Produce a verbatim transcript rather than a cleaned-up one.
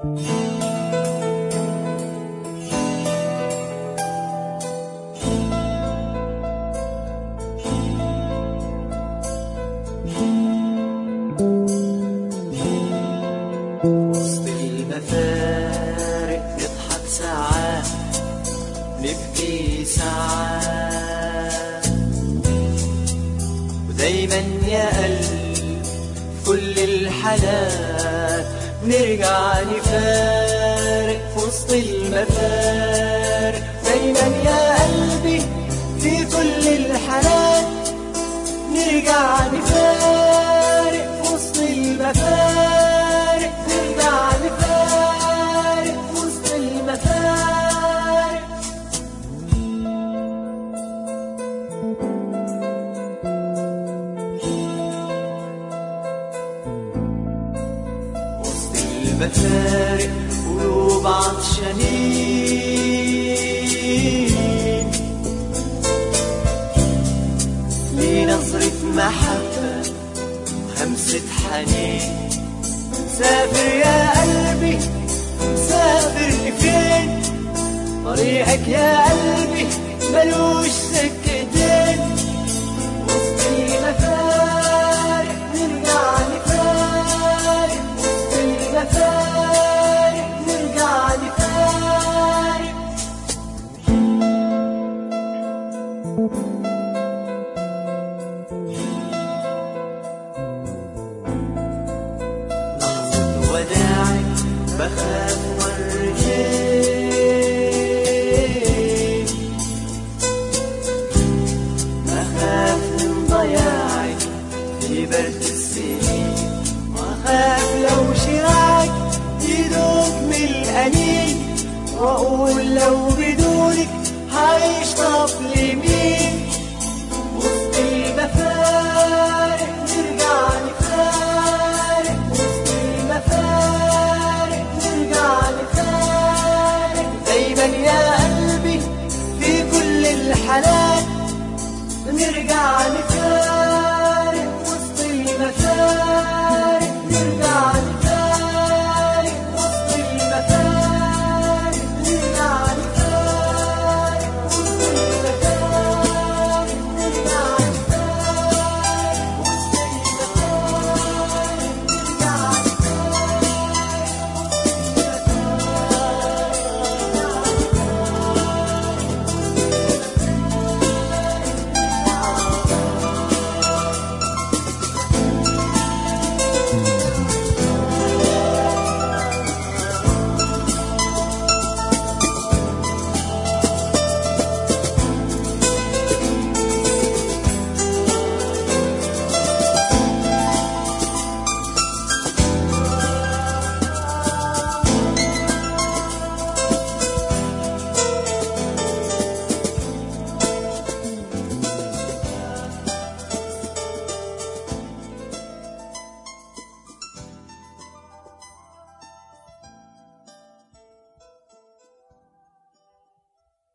وسط المفارق نضحك ساعات نبكي ساعات، ودايما يا قلب كل الحالات نرجع نفارق في وسط المفارق. دايما يا قلبي في كل الحالات نرجع نفارق في وسط المفارق، نرجع نفارق في وسط المفارق. وسط المفارق قلوب عطشانين لنظرة محبة همسة حنين. سافر يا قلبي سافر لفين، طريقك يا قلبي ملوش سكتين. وسط المفارق نرجع نفارق، وسط المفارق نرجع نفارق. وداعك بخاف مرتين، بخاف من ضياعك في برد السنين، وأخاف لو شراعك يدوب من الأنين، وأقول لو بدونك هعيش طفل مين. وسط المفارق نرجع نفارق، وسط المفارق نرجع نفارق. دايما يا قلبي في كل الحالات نرجع نفارق.